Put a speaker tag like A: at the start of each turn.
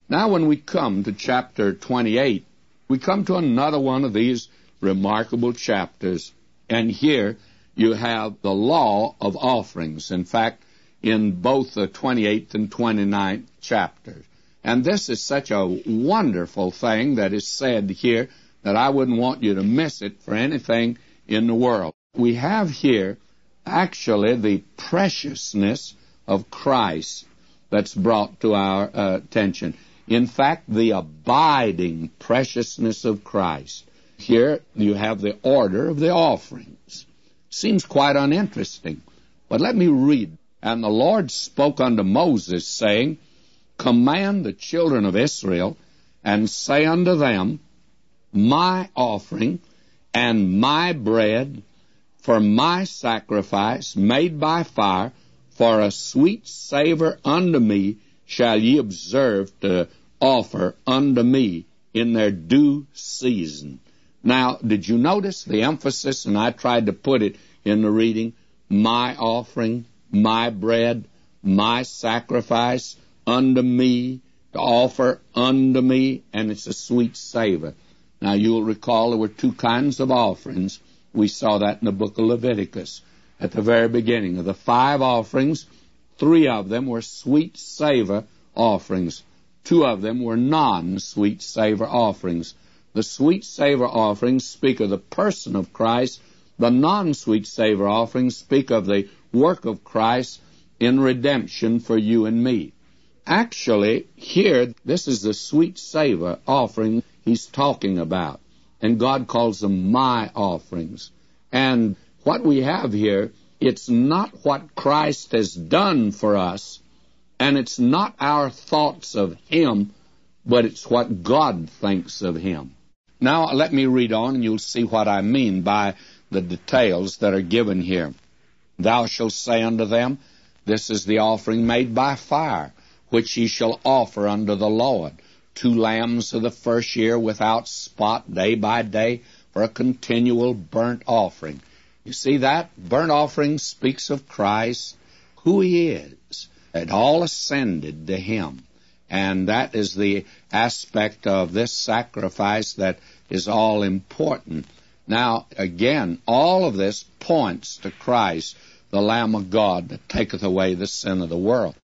A: Now when we come to chapter 28, we come to another one of these remarkable chapters. And here you have the law of offerings. In fact, in both the 28th and 29th chapters. And this is such a wonderful thing that is said here that I wouldn't want you to miss it for anything in the world. We have here actually the preciousness of Christ that's brought to our attention. In fact, the abiding preciousness of Christ. Here you have the order of the offerings. Seems quite uninteresting, but let me read. And the Lord spoke unto Moses, saying, Command the children of Israel, and say unto them, My offering and my bread for my sacrifice made by fire, for a sweet savor unto me shall ye observe to offer unto me in their due season. Now, did you notice the emphasis? And I tried to put it in the reading, my offering, my bread, my sacrifice unto me, to offer unto me, and it's a sweet savor. Now, you'll recall there were two kinds of offerings. We saw that in the book of Leviticus at the very beginning. Of the 5 offerings, 3 of them were sweet savor offerings. 2 of them were non-sweet savor offerings. The sweet savor offerings speak of the person of Christ. The non-sweet savor offerings speak of the work of Christ in redemption for you and me. Actually, here, this is the sweet savor offering he's talking about. And God calls them my offerings. And what we have here, it's not what Christ has done for us, and it's not our thoughts of him, but it's what God thinks of him. Now, let me read on, and you'll see what I mean by the details that are given here. Thou shalt say unto them, This is the offering made by fire, which ye shall offer unto the Lord. 2 lambs of the first year without spot day by day for a continual burnt offering. You see that? Burnt offering speaks of Christ, who he is. It all ascended to him. And that is the aspect of this sacrifice that is all important. Now, again, all of this points to Christ, the Lamb of God that taketh away the sin of the world.